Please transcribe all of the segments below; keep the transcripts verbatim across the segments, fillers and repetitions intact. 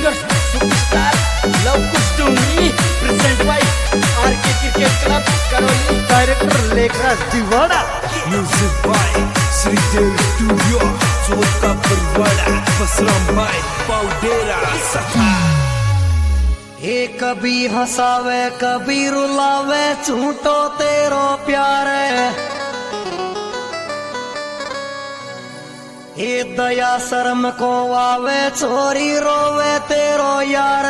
Singers superstar love कुछ डूंगी present by RK cricket club Karauli director Lekhraj Diwada music by Shridev studio चौथ का परवाड़ा बसराम भाई पाउडेरा सखा। हे कभी हंसावे कभी रुलावे झूठो तेरो प्यार हे दया शर्म को आवे छोरी रोवे तेरो यार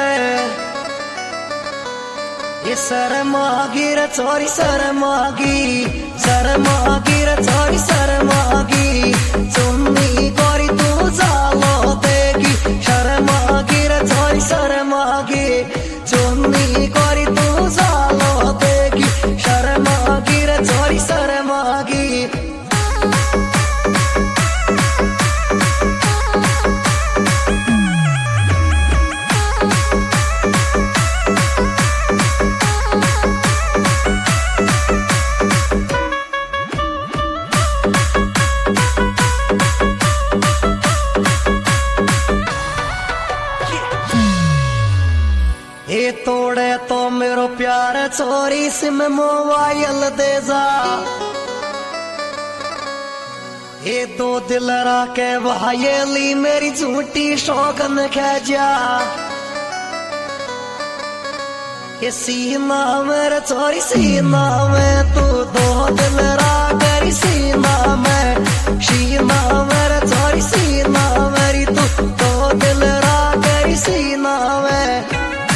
ये शर्मागी रे छोरी शर्मागी शर्मागी रे छोरी शर्मागी चुन्नी गोरी तू जालो देगी शर्मागी रे छोरी शर्मागी चुन्नी गोरी तू जालो देगी शर्मागी रे छोरी शर्मागी। ये तोड़े तो मेरो प्यार छोरी सिम मोबाइल दे जा ये दो दिल राके भाईली मेरी झूठी शौकन खे जा ये सीना मेरे छोरी सीना में तू दो दिल राके सीना में सीना मेरे छोरी सीना मेरी तू दो दिल राके सीना में।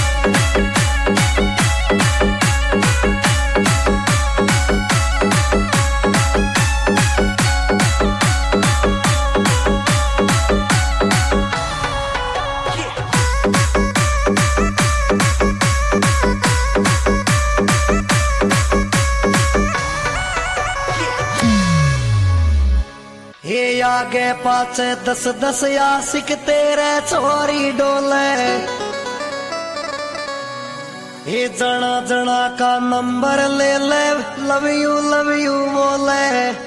ये आगे पाछे दस दस आशिक तेरे छोरी डोले ये जना जना का नंबर ले ले लव यू लव यू बोले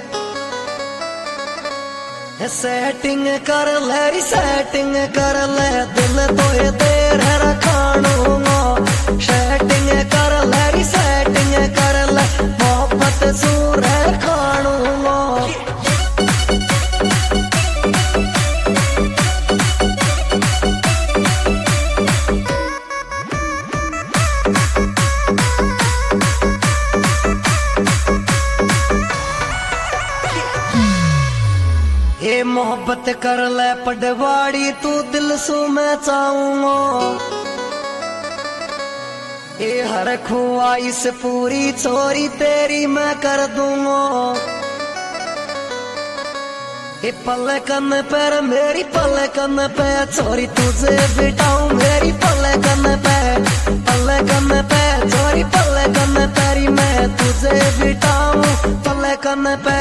सेटिंग कर ले सेटिंग कर ले दिल तो ये तेरे रखाणूंगा सेटिंग कर ले सेटिंग कर ले मोहब्बत सूर खाणूंगा। ये मोहब्बत कर ले पडवाड़ी तू दिल सु मैं चाहूंगा ये हर ख्वाहिश पूरी छोरी तेरी मैं कर दूंगा ये पलकन पर मेरी पलकन पे छोरी तुझे बिठाऊं मेरी पलकन पे पलकन पे छोरी पलकन तेरी मैं तुझे बिठाऊं पलकन पे।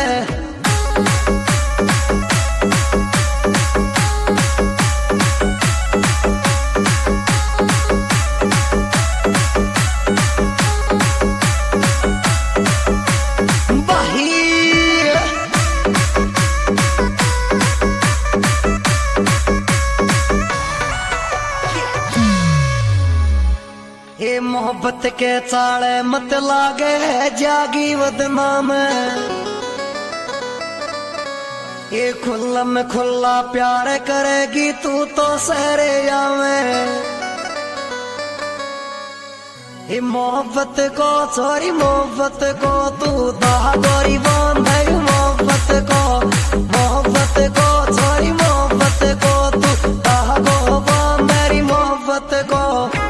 ये मोहब्बत के चाले मत लागे है जागी बदनाम ये खुल्ला में खुल्ला प्यार करेगी तू तो सहरे जावे ये मोहब्बत को छोरी मोहब्बत को तू दागोरी बांधे मोहब्बत को मोहब्बत को छोरी मोहब्बत को तू दागो बांध मेरी मोहब्बत को।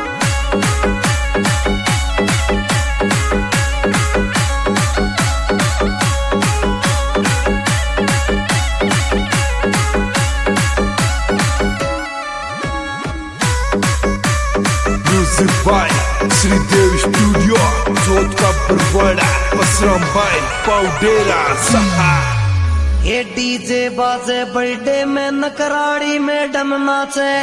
म्यूजिक बाय श्रीदेव स्टूडियो चौथ का परवाड़ा बसराम भाई पाउडेरा सखा। ये डीजे बाजे बर्थडे में नकराड़ी में डम नाचे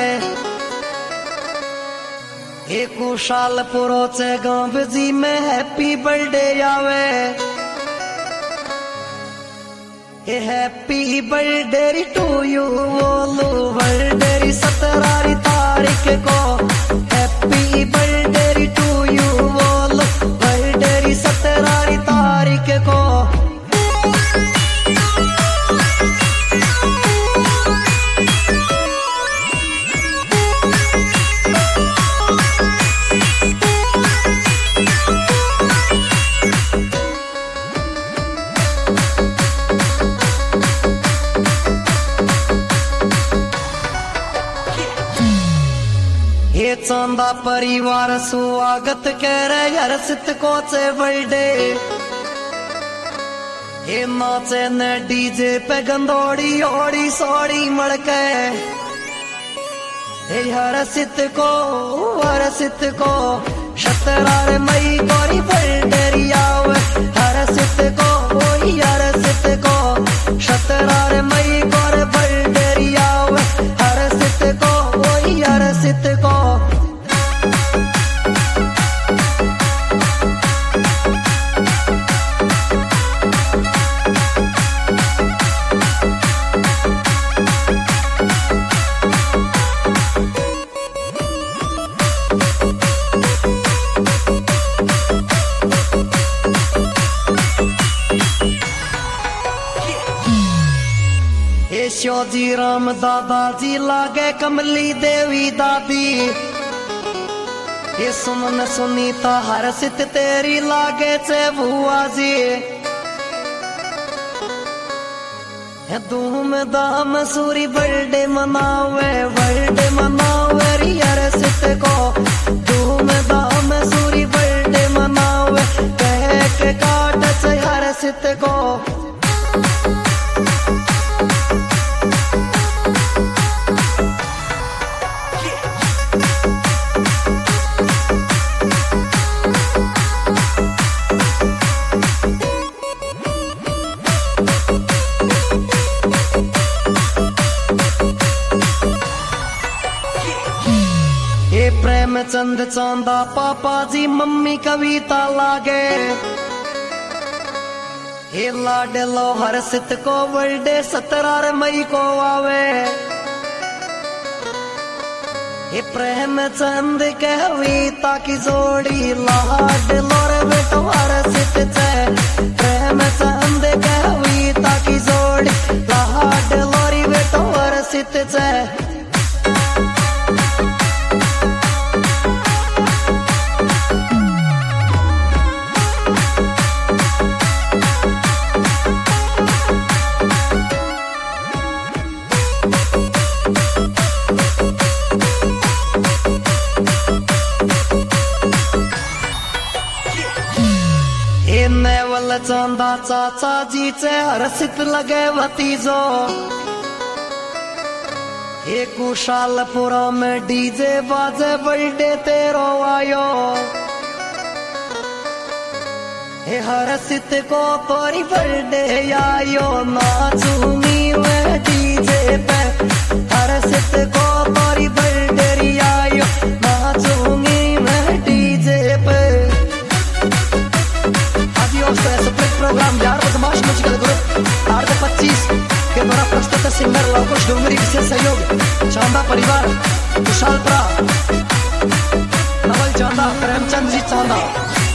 ये कुशाल पुरोचे गाँव जी में हैप्पी बर्थडे आवे हैप्पी बर्थडे टू यू बोलो बर्थडे सत्रह तारीख को हैप्पी बर्थडे टू यू बोलो बर्थडे सत्रह तारीख को ये चांदा परिवार स्वागत कह रहे हर्षित को से बर्थडे ये नाचे न डीजे पे गंदोड़ी ओड़ी सोड़ी मड़के ये हर्षित को हर्षित को सत्रह मई गोरी बर्थडे आवे हर्षित को वही हर्षित को सत्रह मई गोरी बर्थडे आवे हर्षित को वही हर्षित को श्योजी राम दादाजी लागे कमली देवी दादी ये सुमन सुनीता हर्षित तेरी लागे से बुआ जी धूम धाम सूरी बर्थडे मनावे बर्थडे मनावे री हर्षित को धूम धाम सूरी बर्थडे मनावे केक काट से हर्षित को प्रेमचंद चांदा पापा जी मम्मी कविता लागे हे लाडलो हर्षित को बर्थडे सत्रह मई को आवे हे प्रेमचंद कविता की जोड़ी लाडलो रे बेटो हर्षित से प्रेमचंद कविता की जोड़ी लाडलो रे बेटो हर्षित से नेवल चांदा चाचा जी से हर्षित लगे भतीजो ये कुशालपुरा में डीजे बाजे बर्थडे तेरो आयो हे हर्षित को तोरी बर्थडे आयो नाचूंगी मैं डीजे पे हर्षित को तोरी बर्थडे आयो नाचूंगी मैं डीजे पे प्रोग्राम यार बदमाश म्यूजिकल ग्रुप आठ पच्चीस के द्वारा प्रस्तुत सिंगर लवकुश डोंगरी विशेष सहयोग चांदा परिवार कुशालपुरा नवल चांदा प्रेमचंद जी चांदा।